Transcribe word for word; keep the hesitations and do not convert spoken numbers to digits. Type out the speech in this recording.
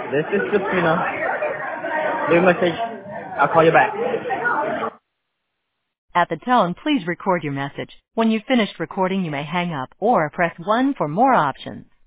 This is Christina. Leave a message. I'll call you back. At the tone, please record your message. When you've finished recording, you may hang up or press one for more options.